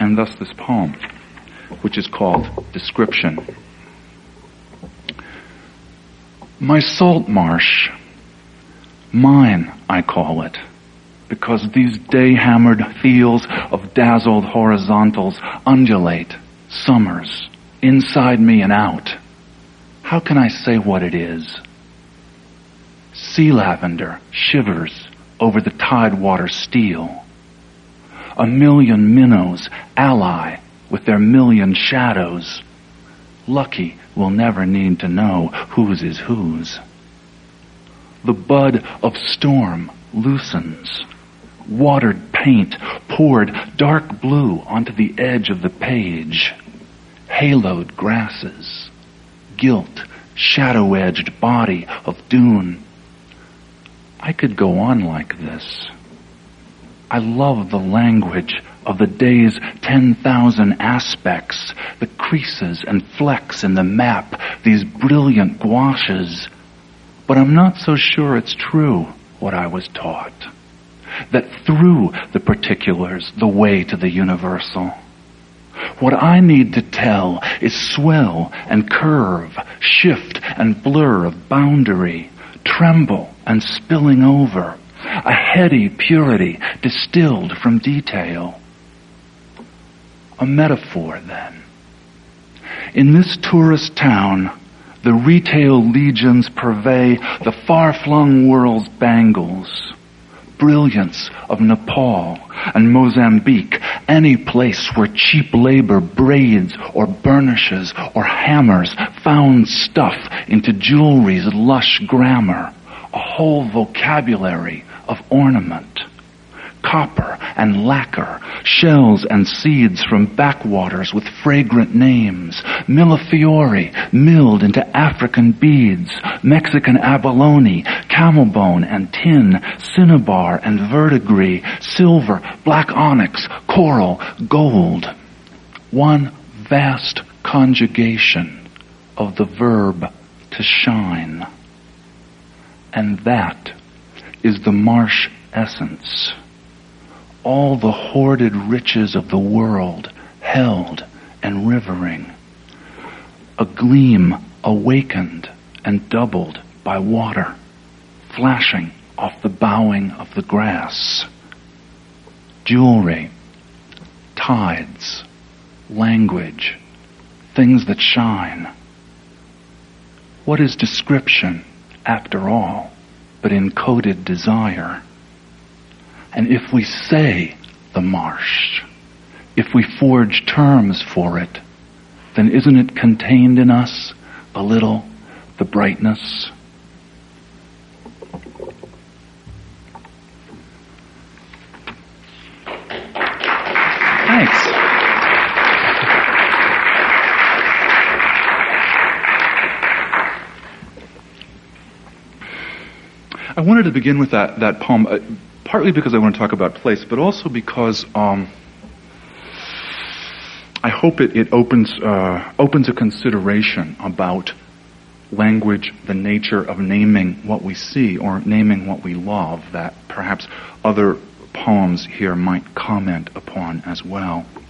and thus this poem, which is called Description. My salt marsh, mine I call it, because these day-hammered fields of dazzled horizontals undulate, summers, inside me and out. How can I say what it is? Sea lavender shivers over the tidewater steel. A million minnows ally with their million shadows. Lucky will never need to know whose is whose. The bud of storm loosens. Watered paint poured dark blue onto the edge of the page. Haloed grasses. Gilt, shadow-edged body of dune. I could go on like this. I love the language of the day's 10,000 aspects, the creases and flecks in the map, these brilliant gouaches. But I'm not so sure it's true, what I was taught. That through the particulars, the way to the universal. What I need to tell is swell and curve, shift and blur of boundary, tremble and spilling over, a heady purity distilled from detail. A metaphor, then. In this tourist town, the retail legions purvey the far-flung world's bangles, brilliance of Nepal and Mozambique, any place where cheap labor braids or burnishes or hammers found stuff into jewelry's lush grammar, a whole vocabulary of ornament. Copper and lacquer, shells and seeds from backwaters with fragrant names, millefiori milled into African beads, Mexican abalone, camel bone and tin, cinnabar and verdigris, silver, black onyx, coral, gold. One vast conjugation of the verb to shine. And that is the marsh essence. All the hoarded riches of the world held and rivering. A gleam awakened and doubled by water, flashing off the bowing of the grass. Jewelry, tides, language, things that shine. What is description, after all, but encoded desire? And if we say the marsh, if we forge terms for it, then isn't it contained in us a little, the brightness? Thanks. I wanted to begin with that poem, partly because I want to talk about place, but also because I hope it opens a consideration about language, the nature of naming what we see or naming what we love, that perhaps other poems here might comment upon as well.